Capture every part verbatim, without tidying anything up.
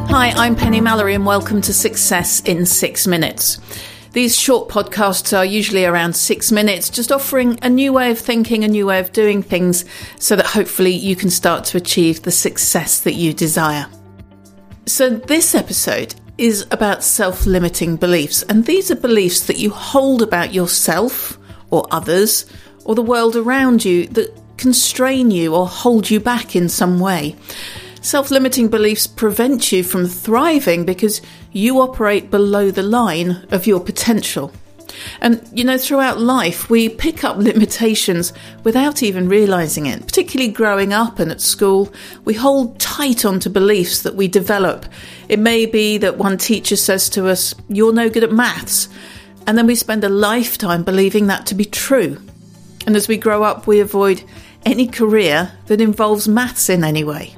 Hi, I'm Penny Mallory and welcome to Success in Six Minutes. These short podcasts are usually around six minutes, just offering a new way of thinking, a new way of doing things, so that hopefully you can start to achieve the success that you desire. So this episode is about self-limiting beliefs, and these are beliefs that you hold about yourself or others or the world around you that constrain you or hold you back in some way. Self-limiting beliefs prevent you from thriving because you operate below the line of your potential. And, you know, throughout life, we pick up limitations without even realising it. Particularly growing up and at school, we hold tight onto beliefs that we develop. It may be that one teacher says to us, "You're no good at maths." And then we spend a lifetime believing that to be true. And as we grow up, we avoid any career that involves maths in any way.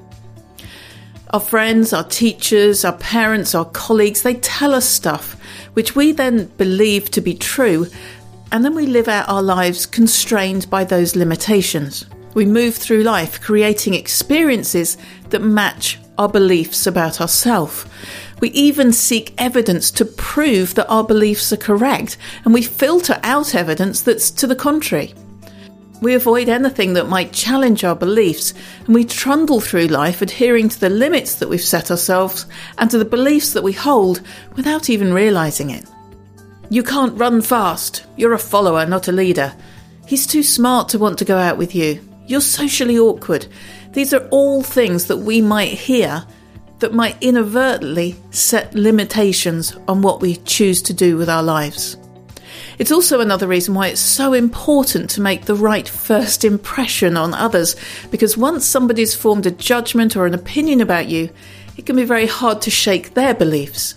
Our friends, our teachers, our parents, our colleagues, they tell us stuff which we then believe to be true, and then we live out our lives constrained by those limitations. We move through life creating experiences that match our beliefs about ourselves. We even seek evidence to prove that our beliefs are correct, and we filter out evidence that's to the contrary. We avoid anything that might challenge our beliefs, and we trundle through life adhering to the limits that we've set ourselves and to the beliefs that we hold without even realising it. You can't run fast. You're a follower, not a leader. He's too smart to want to go out with you. You're socially awkward. These are all things that we might hear that might inadvertently set limitations on what we choose to do with our lives. It's also another reason why it's so important to make the right first impression on others, because once somebody's formed a judgment or an opinion about you, it can be very hard to shake their beliefs.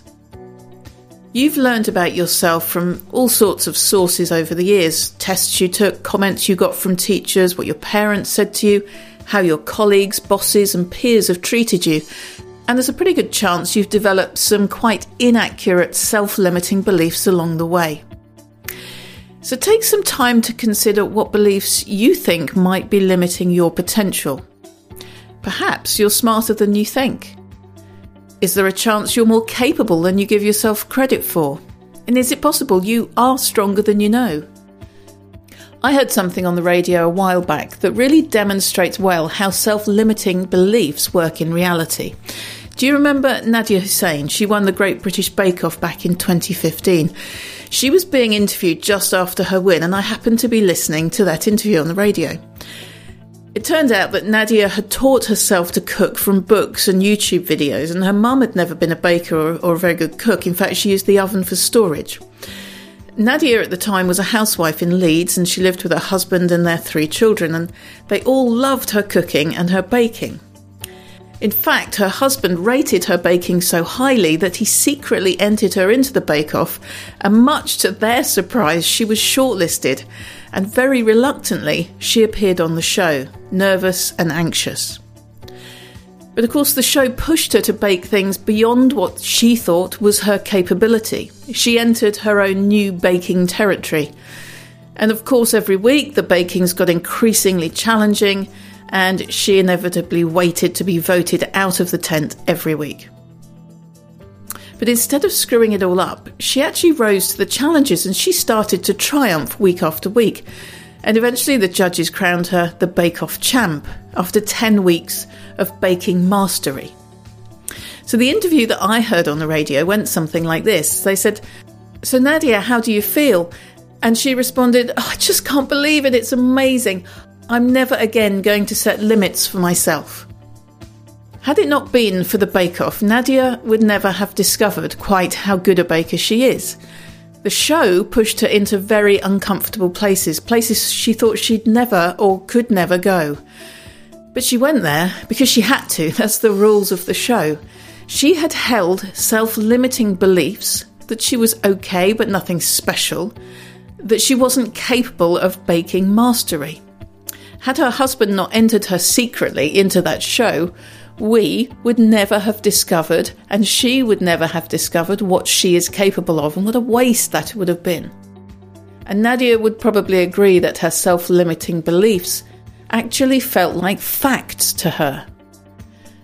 You've learned about yourself from all sorts of sources over the years: tests you took, comments you got from teachers, what your parents said to you, how your colleagues, bosses and peers have treated you. And there's a pretty good chance you've developed some quite inaccurate self-limiting beliefs along the way. So take some time to consider what beliefs you think might be limiting your potential. Perhaps you're smarter than you think. Is there a chance you're more capable than you give yourself credit for? And is it possible you are stronger than you know? I heard something on the radio a while back that really demonstrates well how self-limiting beliefs work in reality. Do you remember Nadia Hussain? She won the Great British Bake Off back in twenty fifteen. She was being interviewed just after her win, and I happened to be listening to that interview on the radio. It turned out that Nadia had taught herself to cook from books and YouTube videos, and her mum had never been a baker or, or a very good cook. In fact, she used the oven for storage. Nadia at the time was a housewife in Leeds, and she lived with her husband and their three children, and they all loved her cooking and her baking. In fact, her husband rated her baking so highly that he secretly entered her into the bake-off, and much to their surprise, she was shortlisted, and very reluctantly, she appeared on the show, nervous and anxious. But of course, the show pushed her to bake things beyond what she thought was her capability. She entered her own new baking territory. And of course, every week, the bakings got increasingly challenging, and she inevitably waited to be voted out of the tent every week. But instead of screwing it all up, she actually rose to the challenges and she started to triumph week after week. And eventually the judges crowned her the Bake Off champ after ten weeks of baking mastery. So the interview that I heard on the radio went something like this. They said, "So Nadia, how do you feel?" And she responded, "Oh, I just can't believe it. It's amazing. I'm never again going to set limits for myself." Had it not been for the bake-off, Nadia would never have discovered quite how good a baker she is. The show pushed her into very uncomfortable places, places she thought she'd never or could never go. But she went there because she had to. That's the rules of the show. She had held self-limiting beliefs that she was okay but nothing special, that she wasn't capable of baking mastery. Had her husband not entered her secretly into that show, we would never have discovered, and she would never have discovered, what she is capable of, and what a waste that would have been. And Nadia would probably agree that her self-limiting beliefs actually felt like facts to her.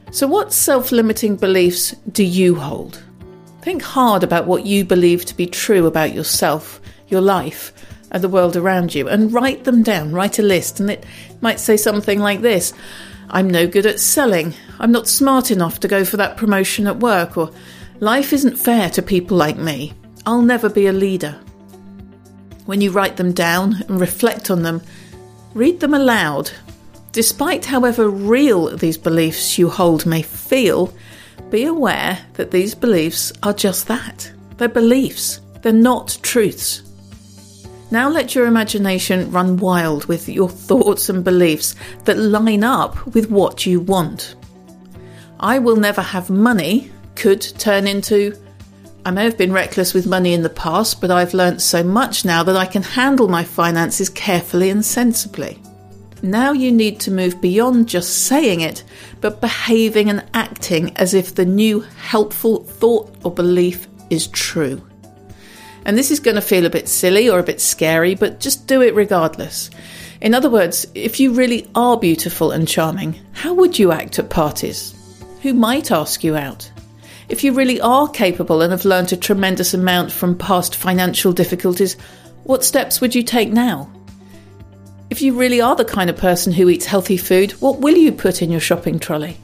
So what self-limiting beliefs do you hold? Think hard about what you believe to be true about yourself, your life, and the world around you, and write them down. Write a list, and it might say something like this: I'm no good at selling. I'm not smart enough to go for that promotion at work. Or life isn't fair to people like me. I'll never be a leader. When you write them down and reflect on them, read them aloud. Despite however real these beliefs you hold may feel, be aware that these beliefs are just that. They're beliefs. They're not truths. Now let your imagination run wild with your thoughts and beliefs that line up with what you want. I will never have money could turn into, I may have been reckless with money in the past, but I've learnt so much now that I can handle my finances carefully and sensibly. Now you need to move beyond just saying it, but behaving and acting as if the new helpful thought or belief is true. And this is going to feel a bit silly or a bit scary, but just do it regardless. In other words, if you really are beautiful and charming, how would you act at parties? Who might ask you out? If you really are capable and have learned a tremendous amount from past financial difficulties, what steps would you take now? If you really are the kind of person who eats healthy food, what will you put in your shopping trolley?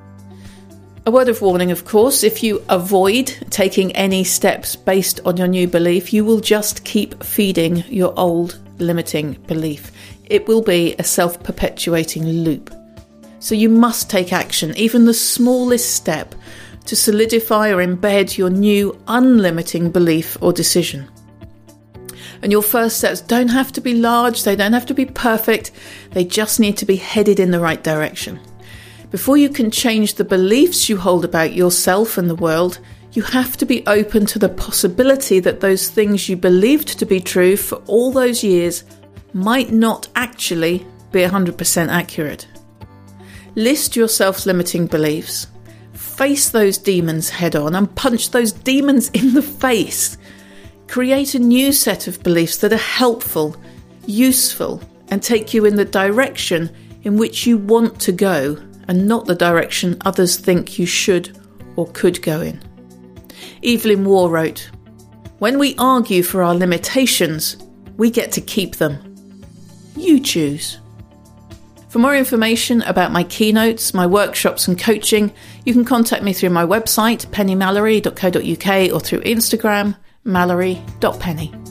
A word of warning, of course, if you avoid taking any steps based on your new belief, you will just keep feeding your old limiting belief. It will be a self-perpetuating loop. So you must take action, even the smallest step, to solidify or embed your new unlimiting belief or decision. And your first steps don't have to be large, they don't have to be perfect, they just need to be headed in the right direction. Before you can change the beliefs you hold about yourself and the world, you have to be open to the possibility that those things you believed to be true for all those years might not actually be one hundred percent accurate. List your self-limiting beliefs, face those demons head on and punch those demons in the face. Create a new set of beliefs that are helpful, useful, and take you in the direction in which you want to go, and not the direction others think you should or could go in. Evelyn Waugh wrote, "When we argue for our limitations, we get to keep them. You choose." For more information about my keynotes, my workshops and coaching, you can contact me through my website, penny mallory dot co dot uk, or through Instagram, mallory dot penny.